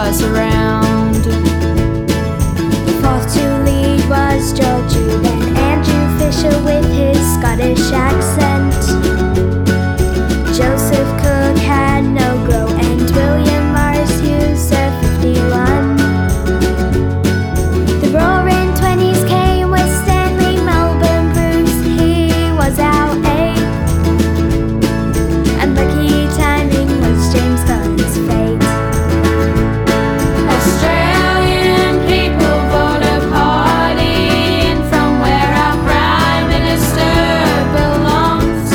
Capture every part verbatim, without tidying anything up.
was around. The fourth to lead was George Jude and Andrew Fisher with his Scottish accent. Joseph Cook had no glow and William Morris used a fifty-one. The roaring twenties came with Stanley Melbourne Bruce, he was our eight. And lucky timing was James Gunn's fate. Australian people vote a party in from where our Prime Minister belongs.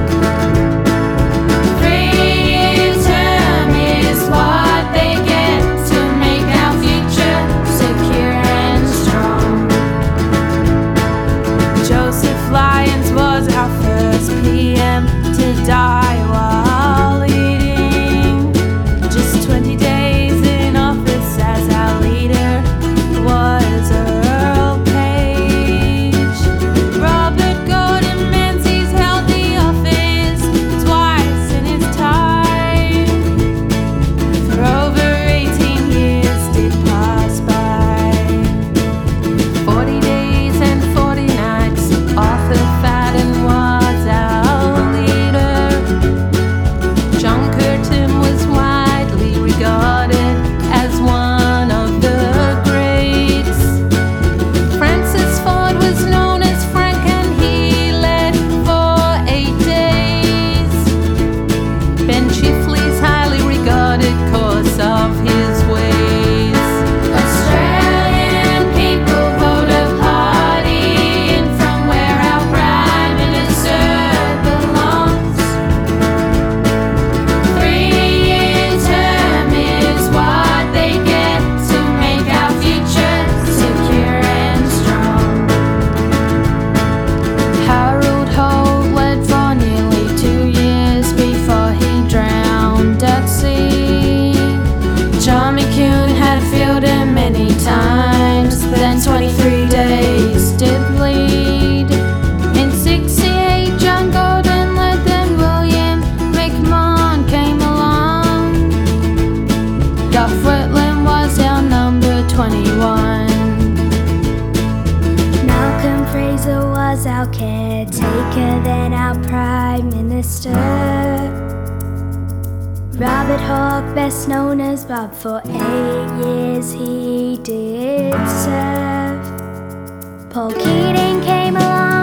Three-year term is what they get to make our future secure and strong. Joseph Lyons was our first P M to die while eating. Just twenty days in office as our leader was Earl Page. Robert Gordon Menzies held the office twice in his time. For over eighteen years did pass by. Forty days and forty nights, Arthur Fadden was our leader. John Curtin was widely regarded as one of the greats. Francis Ford was known as Frank and he led for eight days. Ben Chifley's highly regarded cause of his ways. Australian people vote a party in from where our Prime Minister belongs. Three-year term is what they get to make our future secure and strong. Harold Holt led for nearly two years before he drowned at sea. John McEwen had failed him many times, then twenty-three days did bleed. In sixty-eight, John Gordon led, then William McMahon came along. Gough Whitlam was our number twenty-one. Malcolm Fraser was our caretaker, then our Prime Minister. Robert Hawke, best known as Bob, for eight years he did serve. Paul Keating came along